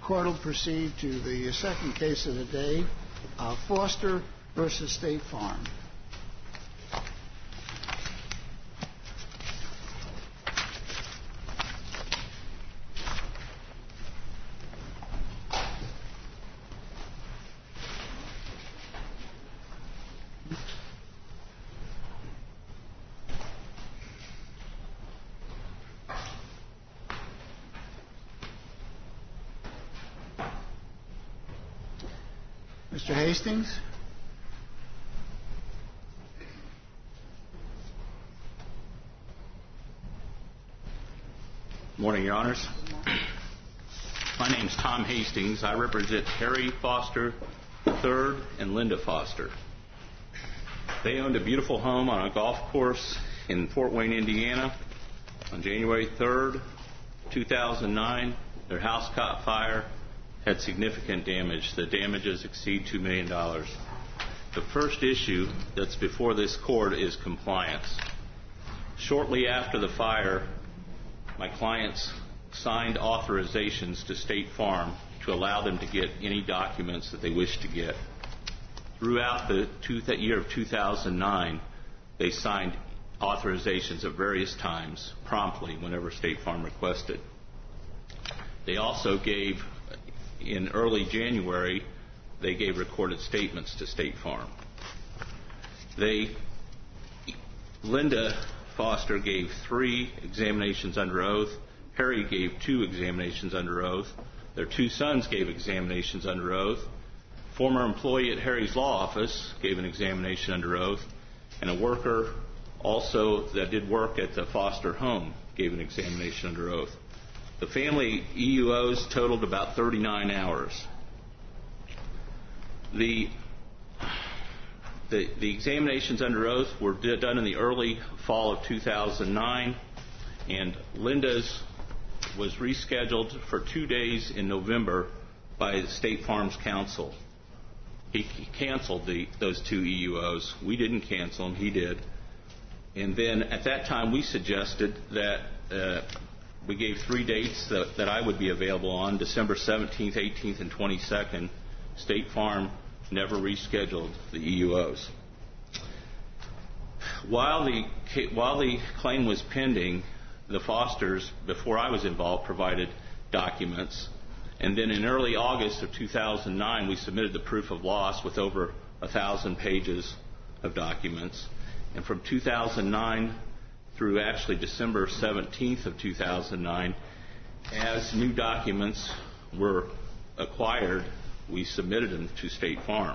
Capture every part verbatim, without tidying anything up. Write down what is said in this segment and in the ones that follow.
court will proceed to the second case of the day, uh, Foster versus State Farm. Mister Hastings? Good morning, Your Honors. My name is Tom Hastings. I represent Harry Foster the third and Linda Foster. They owned a beautiful home on a golf course in Fort Wayne, Indiana. On January third, two thousand nine, their house caught fire, had significant damage. The damages exceed two million dollars. The first issue that's before this court is compliance. Shortly after the fire, my clients signed authorizations to State Farm to allow them to get any documents that they wished to get. Throughout the two, that year of two thousand nine, they signed authorizations at various times, promptly, whenever State Farm requested. They also gave, in early January, they gave recorded statements to State Farm. They, Linda Foster gave three examinations under oath. Harry gave two examinations under oath. Their two sons gave examinations under oath. Former employee at Harry's law office gave an examination under oath. And a worker also that did work at the Foster home gave an examination under oath. The family E U Os totaled about thirty-nine hours. The, the, the examinations under oath were done in the early fall of two thousand nine, and Linda's was rescheduled for two days in November by the State Farm's counsel. He, he canceled the, those two E U Os. We didn't cancel them. He did. And then at that time we suggested that uh, we gave three dates that, that I would be available on, December seventeenth, eighteenth, and twenty-second. State Farm never rescheduled the E U Os. While the, while the claim was pending, the Fosters, before I was involved, provided documents. And then in early August of two thousand nine, we submitted the proof of loss with over one thousand pages of documents. And from two thousand nine through actually December seventeenth of two thousand nine, as new documents were acquired, we submitted them to State Farm.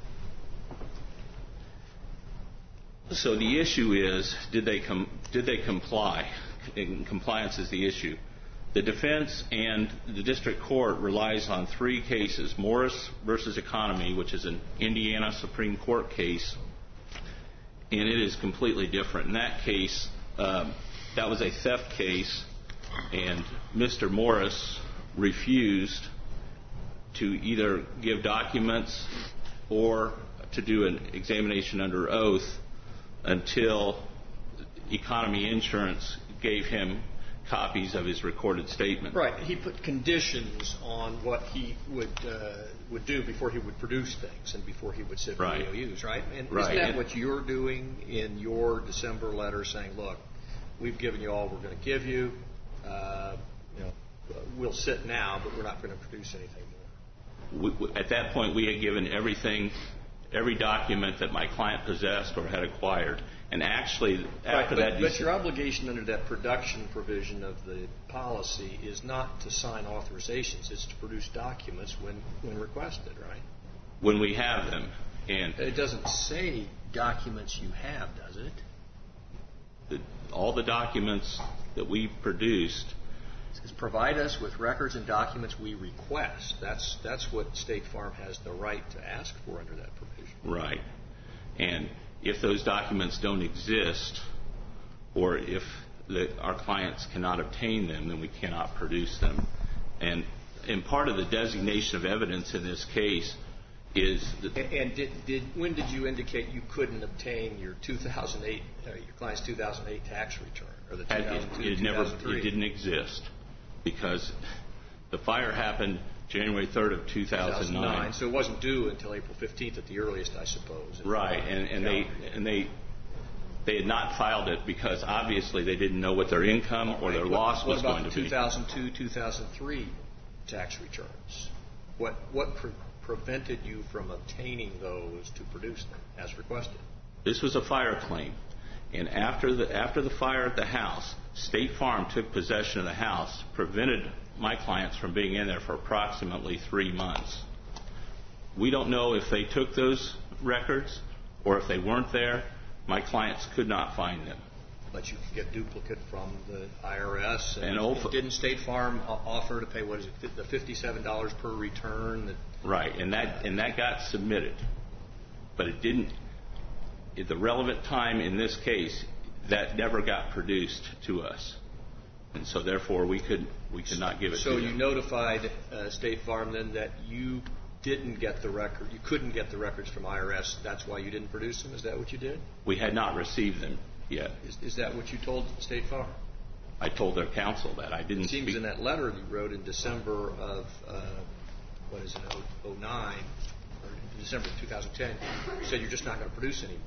So the issue is, did they com- did they comply? And compliance is the issue. The defense and the district court relies on three cases: Morris versus Economy, which is an Indiana Supreme Court case, and it is completely different. In that case, um, that was a theft case, and Mister Morris refused to either give documents or to do an examination under oath until Economy Insurance gave him copies of his recorded statement. Right. He put conditions on what he would uh, would do before he would produce things and before he would submit right. E O Us, right? And right. isn't that and what you're doing in your December letter, saying, look, we've given you all we're going to give you. Uh, you know, we'll sit now, but we're not going to produce anything more. We, we, at that point, we had given everything, every document that my client possessed or had acquired. And actually, after right, but, that... But your obligation under that production provision of the policy is not to sign authorizations. It's to produce documents when, when requested, right? When we have them. And it doesn't say documents you have, does it? The, all the documents that we produced... It says provide us with records and documents we request. That's, that's what State Farm has the right to ask for under that provision. Right. And... if those documents don't exist, or if the, our clients cannot obtain them, then we cannot produce them. And, and part of the designation of evidence in this case is... that and and did, did, when did you indicate you couldn't obtain your two thousand eight, uh, your client's two thousand eight tax return, or the two thousand two, it, it, never, it didn't exist, because the fire happened January third of two thousand nine. So it wasn't due until April fifteenth at the earliest, I suppose. Right, and, and they and they they had not filed it because obviously they didn't know what their income or their loss was going to be. What about the two thousand two, two thousand three tax returns? What what pre- prevented you from obtaining those to produce them as requested? This was a fire claim, and after the after the fire at the house, State Farm took possession of the house, prevented my clients from being in there for approximately three months. We don't know if they took those records or if they weren't there. My clients could not find them. But you could get duplicate from the I R S. And, and also, didn't State Farm offer to pay, what is it, the fifty-seven dollars per return? That, right, and that and that got submitted, but it didn't. At the relevant time in this case, that never got produced to us, and so therefore we could we could not give it. So to you them. notified uh, State Farm then that you didn't get the record, you couldn't get the records from I R S. That's why you didn't produce them. Is that what you did? We had not received them yet. Is, is that what you told State Farm? I told their counsel that I didn't. It seems speak. in that letter you wrote in December of uh, what is it, oh nine or December of two thousand ten, you said you're just not going to produce anymore.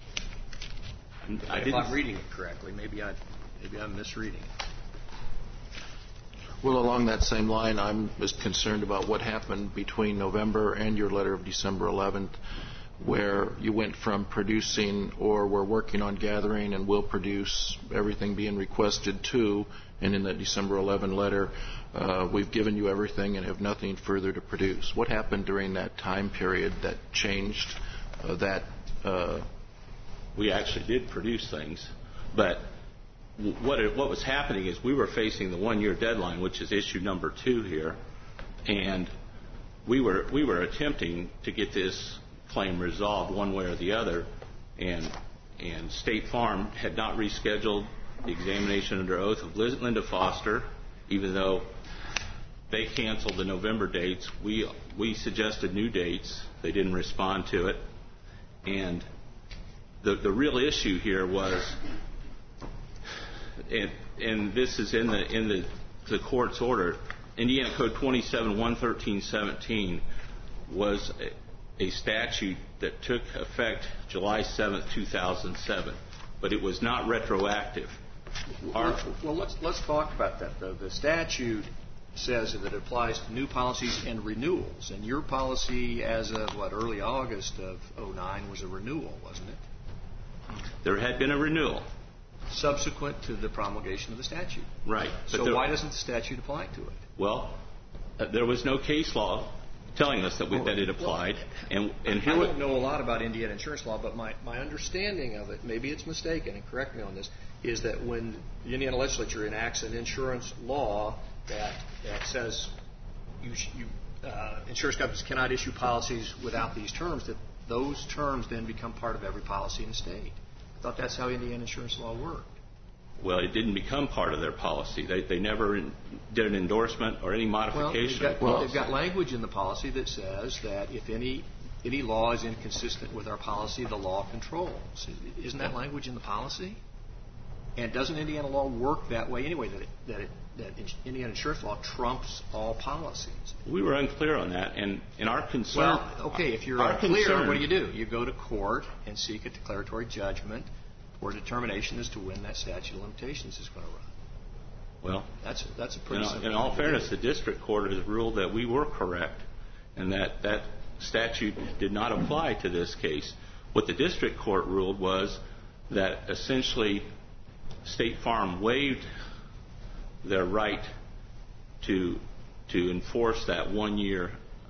I if didn't, I'm reading it correctly, maybe I maybe I'm misreading it. Well, along that same line, I'm as concerned about what happened between November and your letter of December eleventh, where you went from producing or we're working on gathering and will produce, everything being requested to, and in that December eleventh letter, uh, we've given you everything and have nothing further to produce. What happened during that time period that changed uh, that? Uh, we actually did produce things, but what it, what was happening is we were facing the one-year deadline, which is issue number two here, and we were we were attempting to get this claim resolved one way or the other, and and State Farm had not rescheduled the examination under oath of Linda Foster, even though they canceled the November dates. We we suggested new dates. They didn't respond to it, and the the real issue here was, and, and this is in the in the the court's order, Indiana Code twenty-seven one thirteen seventeen was a, a statute that took effect July seventh, two thousand seven, but it was not retroactive. Our, well, let's let's talk about that though. The statute says that it applies to new policies and renewals, and your policy as of what early August of oh nine was a renewal, wasn't it? There had been a renewal subsequent to the promulgation of the statute. Right. So there, why doesn't the statute apply to it? Well, uh, there was no case law telling us that, we, that it applied. Well, and, and here I don't know a lot about Indiana insurance law, but my, my understanding of it, maybe it's mistaken, and correct me on this, is that when the Indiana legislature enacts an insurance law that, that says you, you, uh, insurance companies cannot issue policies without these terms, that those terms then become part of every policy in the state. I thought that's how Indiana insurance law worked. Well, it didn't become part of their policy. They, they never in, did an endorsement or any modification. Well, they've got, well, they've got language in the policy that says that if any any law is inconsistent with our policy, the law controls. Isn't that language in the policy? And doesn't Indiana law work that way anyway, that it, that, it, that Indiana insurance law trumps all policies? We were unclear on that, and, and our concern... Well, okay, if you're unclear, concern, what do you do? You go to court and seek a declaratory judgment or determination as to when that statute of limitations is going to run. Well, that's a, that's a pretty in, simple in all fairness, do. the district court has ruled that we were correct and that that statute did not apply to this case. What the district court ruled was that essentially State Farm waived their right to to enforce that one-year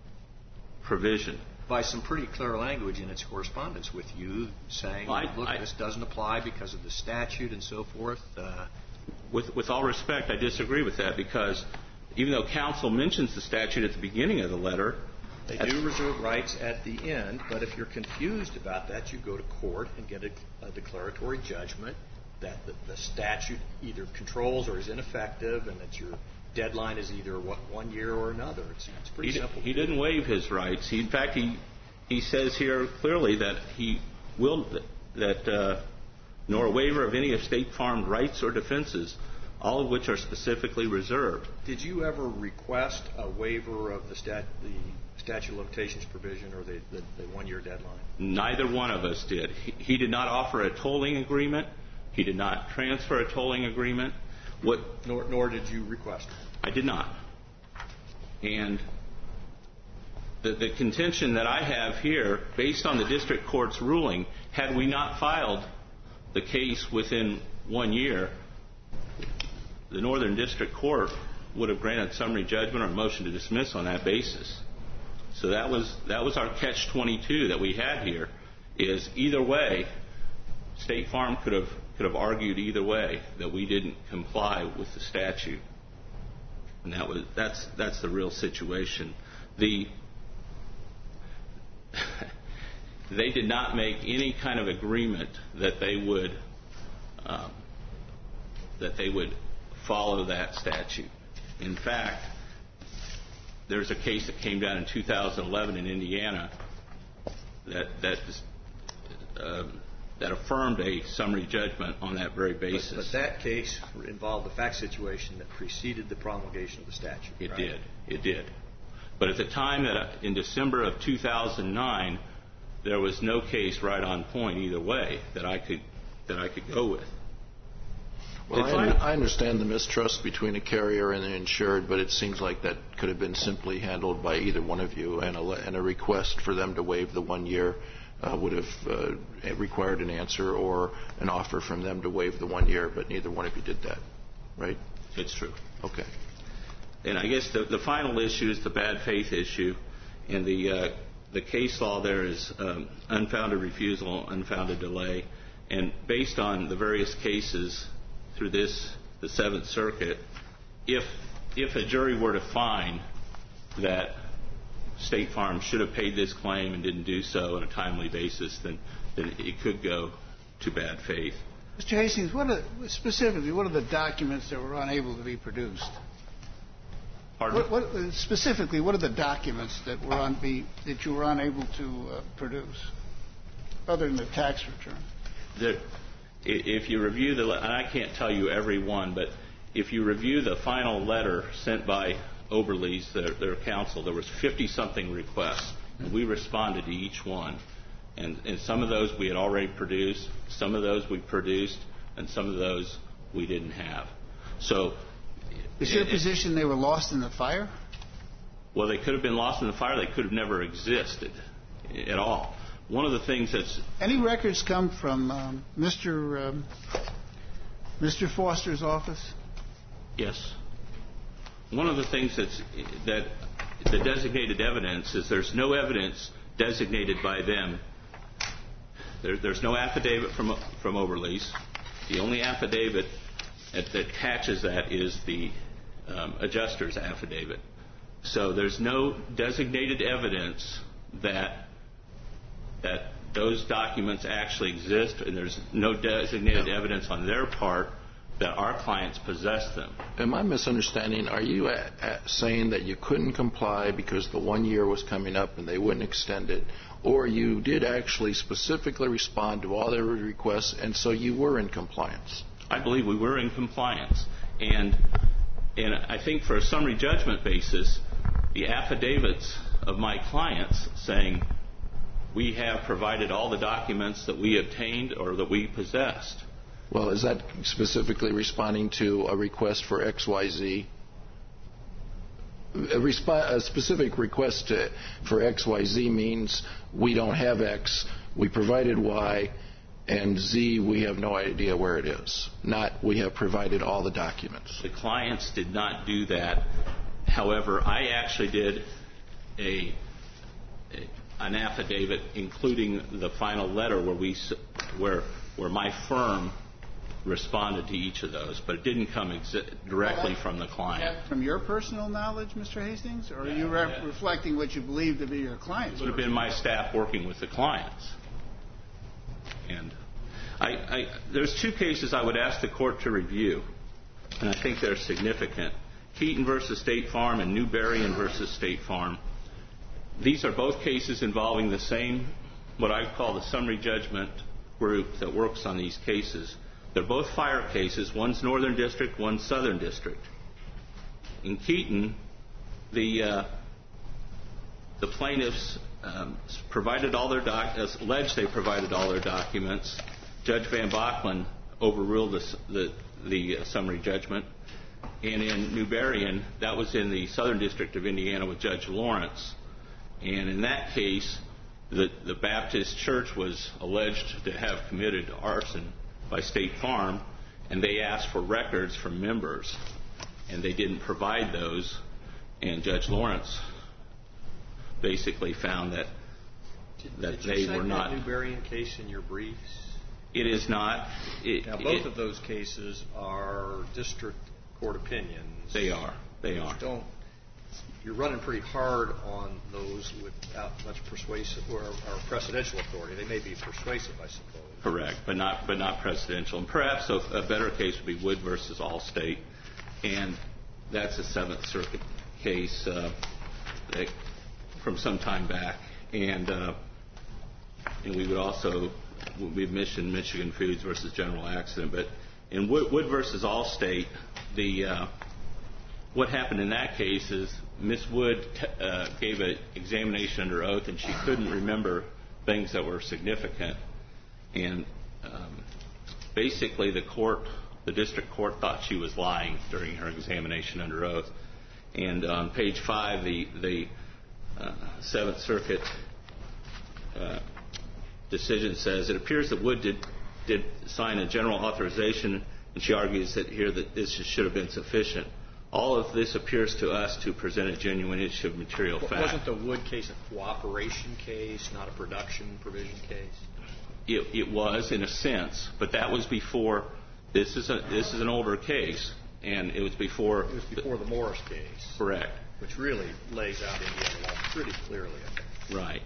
provision. By some pretty clear language in its correspondence with you saying, I, look, I, this doesn't apply because of the statute and so forth. Uh, with, with all respect, I disagree with that because even though counsel mentions the statute at the beginning of the letter... They do reserve rights at the end, but if you're confused about that, you go to court and get a, a declaratory judgment that the, the statute either controls or is ineffective and that your deadline is either what, one year or another. It's, it's pretty he simple. D- he didn't waive his rights. He, in fact, he he says here clearly that he will that uh, nor a waiver of any of State Farm rights or defenses all of which are specifically reserved. Did you ever request a waiver of the, stat, the statute of limitations provision or the, the, the one-year deadline? Neither one of us did. He, he did not offer a tolling agreement. He did not transfer a tolling agreement. What, nor, nor did you request it? I did not. And the, the contention that I have here, based on the district court's ruling, had we not filed the case within one year, the Northern District Court would have granted summary judgment or a motion to dismiss on that basis. So that was that was our catch twenty-two that we had here, is either way, State Farm could have could have argued either way that we didn't comply with the statute. And that was that's that's the real situation. The they did not make any kind of agreement that they would um, that they would follow that statute. In fact, there's a case that came down in two thousand eleven in Indiana that that um, that affirmed a summary judgment on that very basis. But, but that case involved the fact situation that preceded the promulgation of the statute. It right? did. It did. But at the time that in December of two thousand nine, there was no case right on point either way that I could that I could go with. Well, I, I understand the mistrust between a carrier and the insured, but it seems like that could have been simply handled by either one of you, and a, and a request for them to waive the one year uh, would have uh, required an answer or an offer from them to waive the one year, but neither one of you did that, right? It's true. Okay. And I guess the, the final issue is the bad faith issue, and the uh, the case law there is um, unfounded refusal, unfounded delay, and based on the various cases through this, the Seventh Circuit, if if a jury were to find that State Farm should have paid this claim and didn't do so on a timely basis, then, then it could go to bad faith. Mister Hastings, what are, specifically, what are the documents that were unable to be produced? Pardon? What, what, specifically, what are the documents that were un, be, that you were unable to uh, produce, other than the tax return? There, If you review the, and I can't tell you every one, but if you review the final letter sent by Oberle's, their, their counsel, there was fifty-something requests, and we responded to each one. And, and some of those we had already produced, some of those we produced, and some of those we didn't have. So, is your it, position they were lost in the fire? Well, they could have been lost in the fire. They could have never existed at all. One of the things that's... Any records come from um, Mister Um, Mister Foster's office? Yes. One of the things that's, that the designated evidence is there's no evidence designated by them. There, there's no affidavit from from Oberle's. The only affidavit that, that catches that is the um, adjuster's affidavit. So there's no designated evidence that that those documents actually exist, and there's no designated evidence on their part that our clients possess them. Am I misunderstanding? Are you at, at saying that you couldn't comply because the one year was coming up and they wouldn't extend it, or you did actually specifically respond to all their requests, and so you were in compliance? I believe we were in compliance. And, and I think for a summary judgment basis, the affidavits of my clients saying, we have provided all the documents that we obtained or that we possessed. Well, is that specifically responding to a request for X Y Z? A, resp- a specific request to, for X Y Z means we don't have X, we provided Y, and Z, we have no idea where it is. Not we have provided all the documents. The clients did not do that. However, I actually did a... a an affidavit including the final letter where we where where my firm responded to each of those, but it didn't come exi- directly well, from the client. From your personal knowledge, Mister Hastings, or yeah, are you re- yeah. reflecting what you believe to be your clients? It would have been my staff working with the clients. And I, I, there's two cases I would ask the court to review, and I think they're significant. Keaton versus State Farm and Newberrien versus State Farm. These are both cases involving the same, what I call the summary judgment group that works on these cases. They're both fire cases. One's Northern District, one's Southern District. In Keaton, the uh, the plaintiffs um, provided all their doc- alleged they provided all their documents. Judge Van Bachman overruled the the, the uh, summary judgment. And in New Berrien, that was in the Southern District of Indiana with Judge Lawrence. And in that case, the, the Baptist church was alleged to have committed arson by State Farm, and they asked for records from members, and they didn't provide those. And Judge Lawrence basically found that that Did they you were cite not. that New Berrien case in your briefs? It is not. It, Now, both it, of those cases are district court opinions. They are. They are. Don't. You're running pretty hard on those without much persuasive or, or precedential authority. They may be persuasive, I suppose. Correct, but not but not precedential. And perhaps a, a better case would be Wood versus Allstate, and that's a Seventh Circuit case uh, that, from some time back. And uh, and we would also we've mentioned Michigan Foods versus General Accident, but in Wood, Wood versus Allstate, the uh, what happened in that case is Miss Wood t- uh, gave an examination under oath, and she couldn't remember things that were significant. And um, basically, the court, the district court, thought she was lying during her examination under oath. And on page five, the the uh, Seventh Circuit uh, decision says it appears that Wood did did sign a general authorization, and she argues that here that this should have been sufficient. All of this appears to us to present a genuine issue of material fact. Wasn't the Wood case a cooperation case, not a production provision case? It, it was, in a sense, but that was before. This is a this is an older case, and it was before. It was before the, the Morris case. Correct. Which really lays out Indiana law pretty clearly, I think. Right.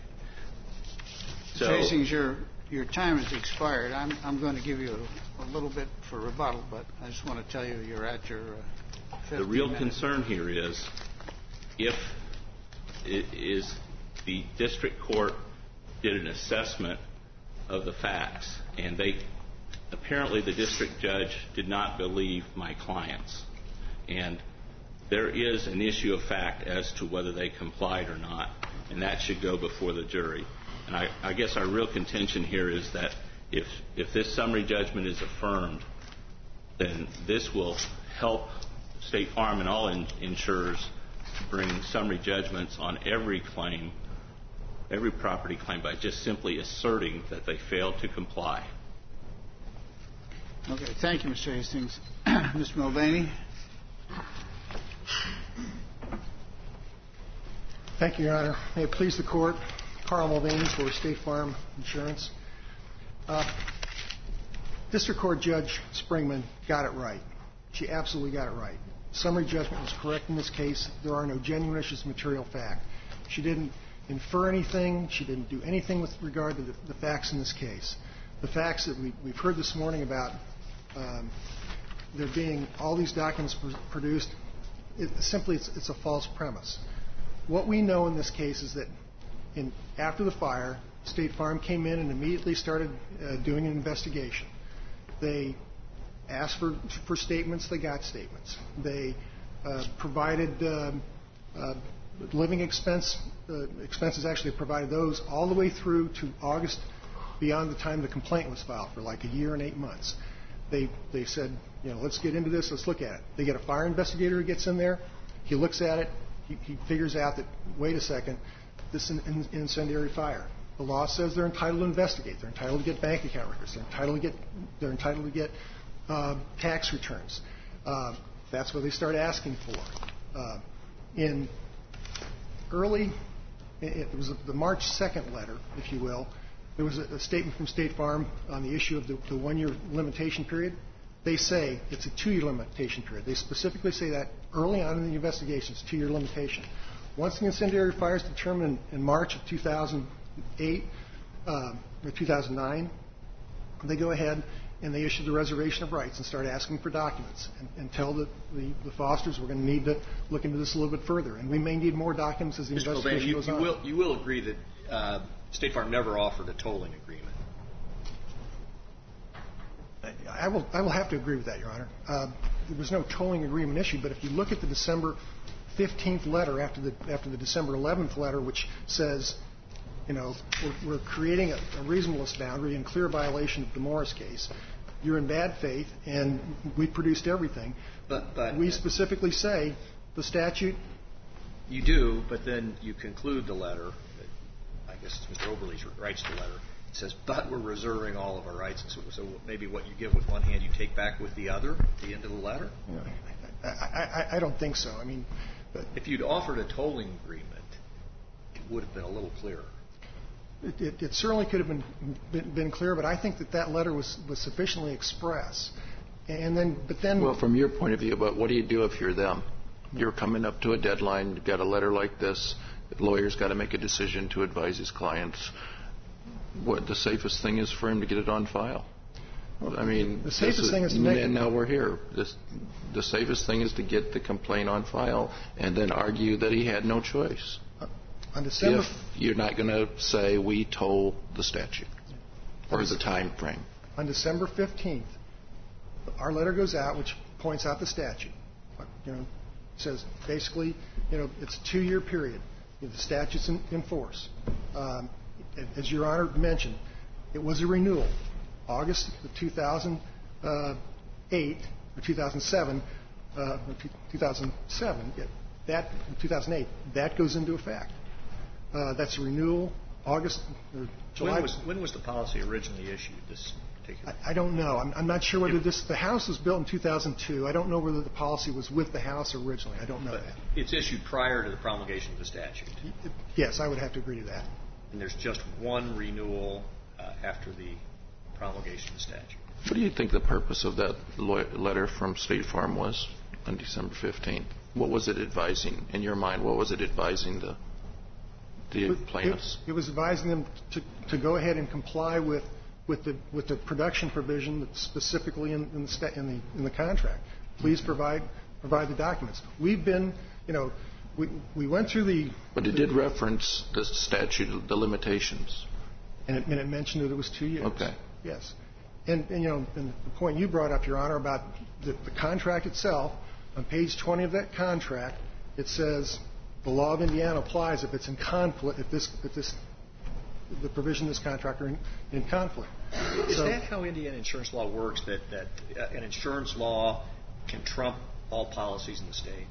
So, Hastings, your your time has expired. I'm I'm going to give you a, a little bit for rebuttal, but I just want to tell you you're at your. Uh, the real minutes. concern here is if it is the district court did an assessment of the facts, and they apparently the district judge did not believe my clients, and there is an issue of fact as to whether they complied or not, and that should go before the jury. And I, I guess our real contention here is that if if this summary judgment is affirmed, then this will help State Farm and all in, insurers to bring summary judgments on every claim, every property claim, by just simply asserting that they failed to comply. Okay. Thank you, Mister Hastings. Mister Mulvaney. Thank you, Your Honor. May it please the Court, Carl Mulvaney for State Farm Insurance. Uh, District Court Judge Springman got it right. She absolutely got it right. Summary judgment was correct in this case. There are no genuine issues of material fact. She didn't infer anything. She didn't do anything with regard to the, the facts in this case. The facts that we, we've heard this morning about um, there being all these documents pr- produced, it, simply it's, it's a false premise. What we know in this case is that in, after the fire, State Farm came in and immediately started uh, doing an investigation. They asked for, for statements. They got statements. They uh, provided uh, uh, living expense uh, expenses. Actually, provided those all the way through to August, beyond the time the complaint was filed, for like a year and eight months. They they said, you know, let's get into this. Let's look at it. They get a fire investigator who gets in there. He looks at it. He, he figures out that, wait a second, this is an incendiary fire. The law says they're entitled to investigate. They're entitled to get bank account records. They're entitled to get they're entitled to get uh, tax returns. Uh, that's what they start asking for. Uh, in early, it was the March second letter, if you will. There was a, a statement from State Farm on the issue of the, the one-year limitation period. They say it's a two-year limitation period. They specifically say that early on in the investigation, it's a two-year limitation. Once the incendiary fire is determined in March of two thousand eight uh, or two thousand nine, they go ahead and they issue the reservation of rights and start asking for documents and, and tell the, the, the Fosters we're going to need to look into this a little bit further, and we may need more documents as the Mister investigation you, goes you on. Will, you will agree that uh, State Farm never offered a tolling agreement. I will I will have to agree with that, Your Honor. Uh, there was no tolling agreement issue, but if you look at the December fifteenth letter after the after the December eleventh letter, which says, you know, we're, we're creating a, a reasonableness boundary in clear violation of the Morris case. You're in bad faith, and we produced everything. But, but we specifically say the statute. You do, but then you conclude the letter. I guess Mister Oberle writes the letter. It says, but we're reserving all of our rights. So, so maybe what you give with one hand, you take back with the other at the end of the letter? You know, I, I, I don't think so. I mean, but if you'd offered a tolling agreement, it would have been a little clearer. It, it, it certainly could have been, been been clear, but I think that that letter was, was sufficiently express. And then, but then. Well, from your point of view, but what do you do if you're them? You're coming up to a deadline. You've got a letter like this. The lawyer's got to make a decision to advise his clients. What the safest thing is for him to get it on file. I mean, the safest is, thing is to make. And now we're here. This, the safest thing is to get the complaint on file and then argue that he had no choice. On December, if you're not going to say we toll the statute or the time frame. On December fifteenth, our letter goes out, which points out the statute. You know, says basically, you know, it's a two-year period. You know, the statute's in, in force. Um, as Your Honor mentioned, it was a renewal. August of two thousand eight or two thousand seven, uh, two thousand seven, that two thousand eight, that goes into effect. Uh, that's a renewal. August or July. When was, when was the policy originally issued? This particular. I, I don't know. I'm, I'm not sure whether this. The house was built in two thousand two. I don't know whether the policy was with the house originally. I don't know but that. It's issued prior to the promulgation of the statute. Yes, I would have to agree to that. And there's just one renewal uh, after the promulgation of the statute. What do you think the purpose of that letter from State Farm was on December fifteenth? What was it advising, in your mind, what was it advising the the plaintiffs? It, it was advising them to, to go ahead and comply with, with, the, with the production provision that's specifically in, in, the, in, the, in the contract. Please provide, provide the documents. We've been, you know, we, we went through the... But it the, did reference the statute, the limitations. And it, and it mentioned that it was two years. Okay. Yes. And, and, you know, and the point you brought up, Your Honor, about the, the contract itself, on page twenty of that contract, it says the law of Indiana applies if it's in conflict, if this, if this, the provision of this contract are in, in conflict. Is so, that how Indiana insurance law works, that, that uh, an insurance law can trump all policies in the state?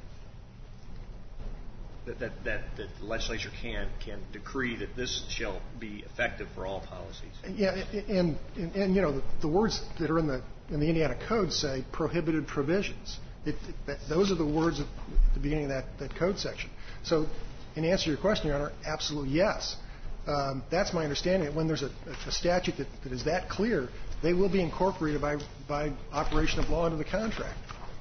That, that, that, that the legislature can, can decree that this shall be effective for all policies? Yeah, and, and, and you know, the, the words that are in the, in the Indiana Code say prohibited provisions. It, it, that, those are the words at the beginning of that, that code section. So, in answer to your question, Your Honor, absolutely yes. Um, that's my understanding. When there's a, a statute that, that is that clear, they will be incorporated by, by operation of law into the contract.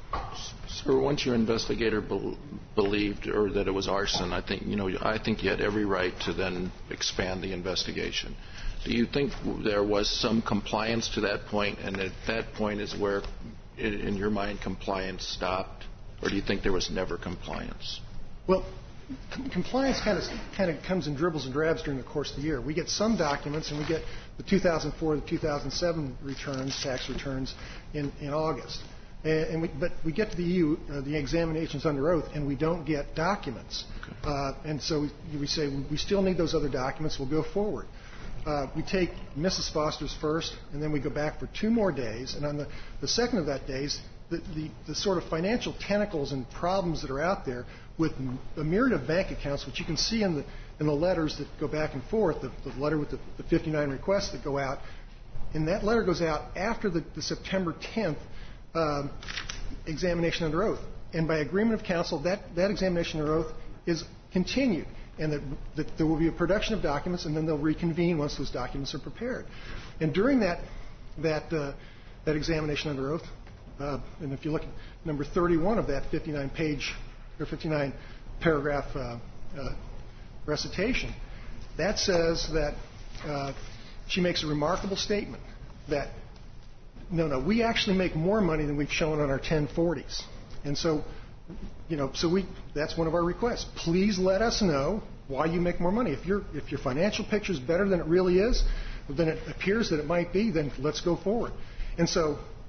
Sir, once your investigator be- believed or that it was arson, I think you know I think you had every right to then expand the investigation. Do you think there was some compliance to that point, and at that point is where, in, in your mind, compliance stopped, or do you think there was never compliance? Well, com- compliance kind of kind of comes in dribbles and drabs during the course of the year. We get some documents, and we get the two thousand four, the two thousand seven returns, tax returns, in, in August. And we, but we get to the E U, uh, the examinations under oath, and we don't get documents. Okay. Uh, and so we, we say we still need those other documents. We'll go forward. Uh, we take Missus Foster's first, and then we go back for two more days. And on the, the second of that days, the, the, the sort of financial tentacles and problems that are out there with a myriad of bank accounts, which you can see in the in the letters that go back and forth, the, the letter with the, the fifty-nine requests that go out, and that letter goes out after the, the September tenth Um, examination under oath. And by agreement of counsel, that, that examination under oath is continued, and that, that there will be a production of documents, and then they'll reconvene once those documents are prepared. And during that that uh, that examination under oath, uh, and if you look at number thirty-one of that fifty-nine page or fifty-nine paragraph uh, uh, recitation, that says that uh, she makes a remarkable statement that No, no. We actually make more money than we've shown on our ten forties. And so, you know, so we, that's one of our requests. Please let us know why you make more money. If your if your financial picture is better than it really is, than it appears that it might be, then let's go forward. And so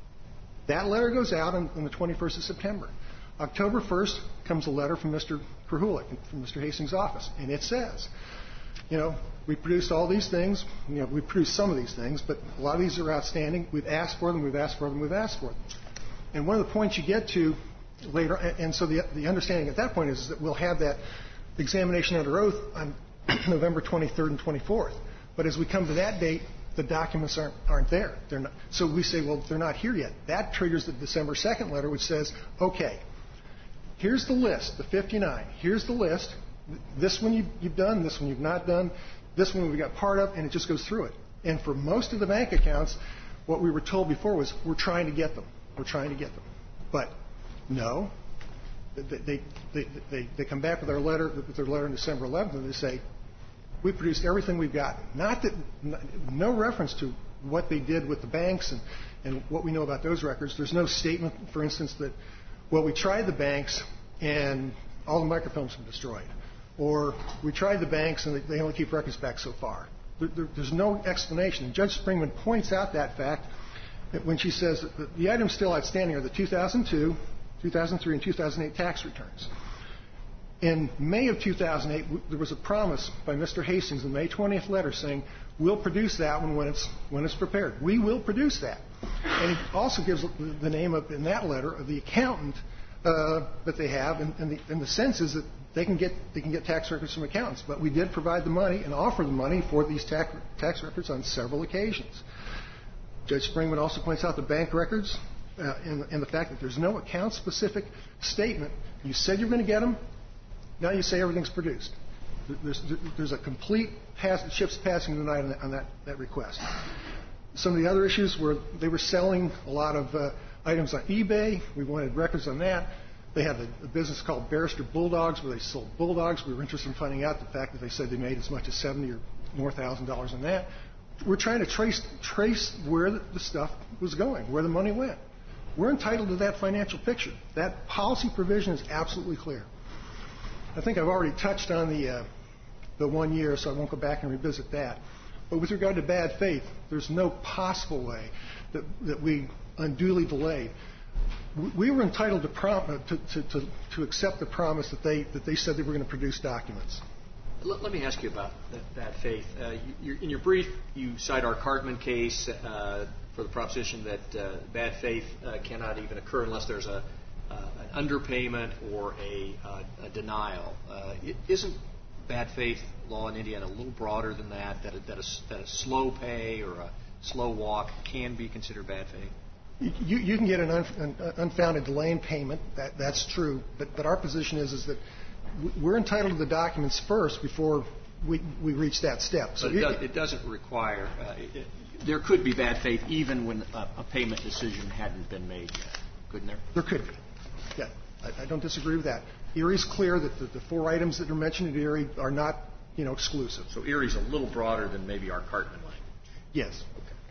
That letter goes out on, on the twenty-first of September. October first comes a letter from Mister Krahulik, from Mister Hastings' office, and it says, you know, we produced all these things. You know, we produced some of these things, but a lot of these are outstanding. We've asked for them. We've asked for them. We've asked for them. And one of the points you get to later, and, and so the, the understanding at that point is, is that we'll have that examination under oath on November twenty-third and twenty-fourth. But as we come to that date, the documents aren't, aren't there. They're not, so we say, well, they're not here yet. That triggers the December second letter, which says, okay, here's the list, the fifty-nine. Here's the list. This one you, you've done, this one you've not done, this one we got part of, and it just goes through it. And for most of the bank accounts, what we were told before was, we're trying to get them. We're trying to get them. But no, they, they, they, they, they come back with, our letter, with their letter on December eleventh, and they say, we produced everything we've got. Not that, no reference to what they did with the banks and, and what we know about those records. There's no statement, for instance, that, well, we tried the banks and all the microfilms were destroyed. Or we tried the banks and they only keep records back so far. There, there, there's no explanation. And Judge Springman points out that fact when she says that the items still outstanding are the two thousand two, two thousand three, and two thousand eight tax returns. In May of two thousand eight, there was a promise by Mister Hastings in the May twentieth letter saying, we'll produce that one when it's, when it's prepared. We will produce that. And he also gives the name of, in that letter, of the accountant uh, that they have, and, and, the, and the sense is that they can get they can get tax records from accountants. But we did provide the money and offer the money for these tax, tax records on several occasions. Judge Springman also points out the bank records uh, and, and the fact that there's no account-specific statement. You said you're going to get them. Now you say everything's produced. There's, there's a complete pass, ships passing tonight on, that, on that, that request. Some of the other issues were they were selling a lot of uh, items on eBay. We wanted records on that. They had a, a business called Barrister Bulldogs where they sold bulldogs. We were interested in finding out the fact that they said they made as much as seventy or more thousand dollars on that. We're trying to trace trace where the, the stuff was going, where the money went. We're entitled to that financial picture. That policy provision is absolutely clear. I think I've already touched on the uh, the one year, so I won't go back and revisit that. But with regard to bad faith, there's no possible way that, that we unduly delayed. We were entitled to, prom- to, to, to, to accept the promise that they that they said they were going to produce documents. Let, let me ask you about that, bad faith. Uh, you, in your brief, you cite our Cartman case uh, for the proposition that uh, bad faith uh, cannot even occur unless there's a uh, an underpayment or a, uh, a denial. Uh, isn't bad faith law in Indiana a little broader than that? That a, that a, that a slow pay or a slow walk can be considered bad faith? You, you can get an, un, an unfounded delay in payment. That, that's true. But, but our position is, is that we're entitled to the documents first before we, we reach that step. So but it, does, it doesn't require. Uh, it, there could be bad faith even when a, a payment decision hadn't been made yet, couldn't there? There could be. Yeah, I, I don't disagree with that. Erie's clear that the, the four items that are mentioned in Erie are not, you know, exclusive. So Erie's a little broader than maybe our Cartman language. Yes.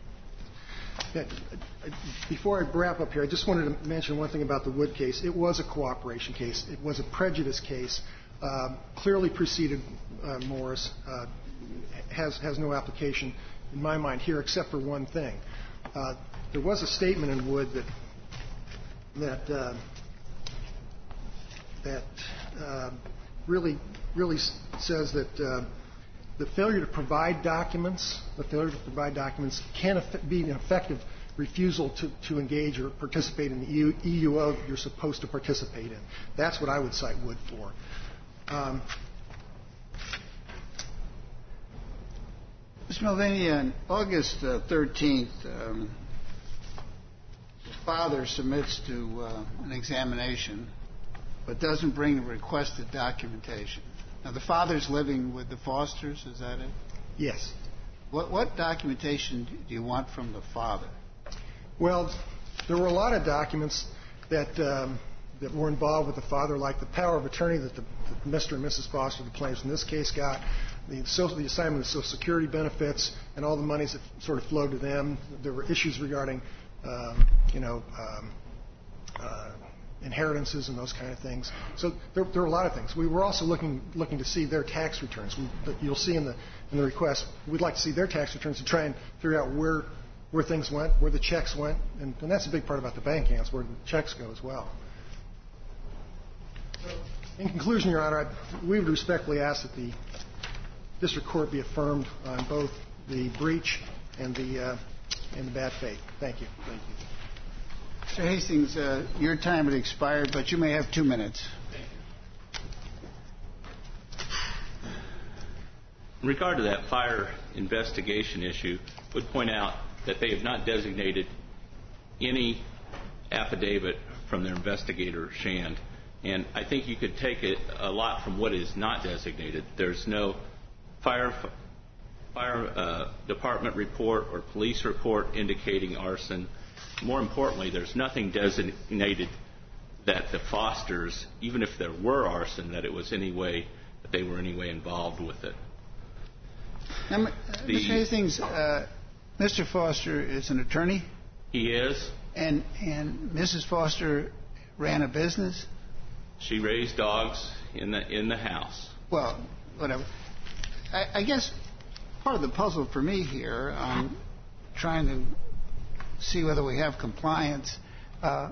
Yeah, before I wrap up here, I just wanted to mention one thing about the Wood case. It was a cooperation case. It was a prejudice case. Uh, clearly preceded uh, Morris. Uh, has has no application in my mind here except for one thing. Uh, there was a statement in Wood that that uh, that uh, really really says that. Uh, The failure to provide documents, the failure to provide documents can be an effective refusal to, to engage or participate in the E U O that you're supposed to participate in. That's what I would cite Wood for. Um, Mister Mulvaney, on August uh, thirteenth, um, the father submits to uh, an examination but doesn't bring the requested documentation. Now, the father's living with the Fosters, is that it? Yes. What, what documentation do you want from the father? Well, there were a lot of documents that um, that were involved with the father, like the power of attorney that, the, that Mister and Missus Foster, the plaintiffs in this case, got, the, social, the assignment of Social Security benefits, and all the monies that sort of flowed to them. There were issues regarding, um, you know, um, uh, inheritances and those kind of things. So there, there were a lot of things. We were also looking looking to see their tax returns. We, you'll see in the in the request, we'd like to see their tax returns to try and figure out where where things went, where the checks went, and, and that's a big part about the banking. That's where the checks go as well. In conclusion, Your Honor, I, we would respectfully ask that the district court be affirmed on both the breach and the uh, and the bad faith. Thank you. Thank you. Mister Hastings, uh, your time had expired, but you may have two minutes. In regard to that fire investigation issue, I would point out that they have not designated any affidavit from their investigator, Shand. And I think you could take it a lot from what is not designated. There's no fire, fire uh, department report or police report indicating arson. More importantly, there's nothing designated that the Fosters, even if there were arson, that it was any way, that they were any way involved with it. Now, the, Mister Hastings, uh, Mister Foster is an attorney? He is. And, and Missus Foster ran a business? She raised dogs in the in the house. Well, whatever. I, I guess part of the puzzle for me here, um, trying to see whether we have compliance, uh,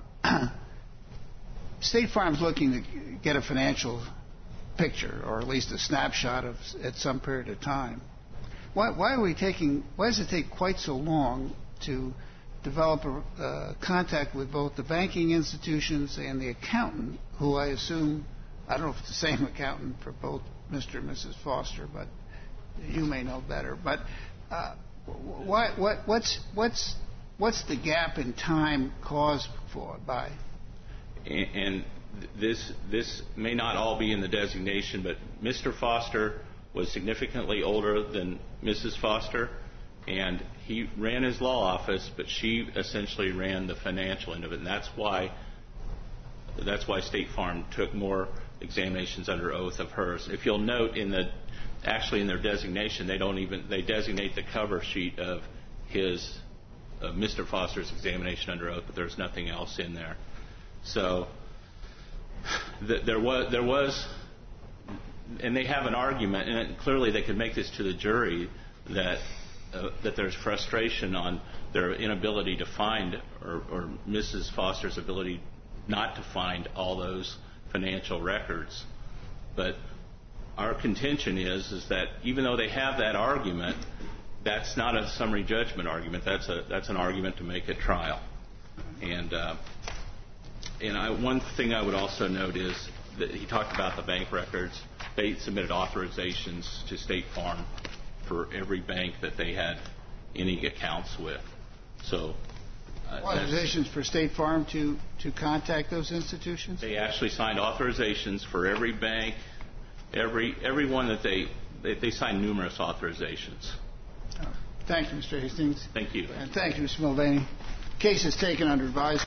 State Farm's looking to get a financial picture, or at least a snapshot of at some period of time. Why, why are we taking? Why does it take quite so long to develop a uh, contact with both the banking institutions and the accountant, who I assume, I don't know if it's the same accountant for both Mister and Missus Foster, but you may know better. But uh, why, what, what's what's what's the gap in time caused for by? And, and this this may not all be in the designation, but Mister Foster was significantly older than Missus Foster, and he ran his law office, but she essentially ran the financial end of it, and that's why that's why State Farm took more examinations under oath of hers. If you'll note, in the actually in their designation, they don't even they designate the cover sheet of his of Mister Foster's examination under oath, but there's nothing else in there. So th- there was there was. And they have an argument, and clearly they could make this to the jury, that uh, that there's frustration on their inability to find, or, or Missus Foster's ability not to find all those financial records. But our contention is is that even though they have that argument, that's not a summary judgment argument. That's a that's an argument to make at trial. And uh, and I, one thing I would also note is that he talked about the bank records. They submitted authorizations to State Farm for every bank that they had any accounts with. So uh, authorizations for State Farm to, to contact those institutions? They actually signed authorizations for every bank, every every one that they they, they signed numerous authorizations. Oh. Thank you, Mister Hastings. Thank you. And thank you, Mister Mulvaney. Case is taken under advisement.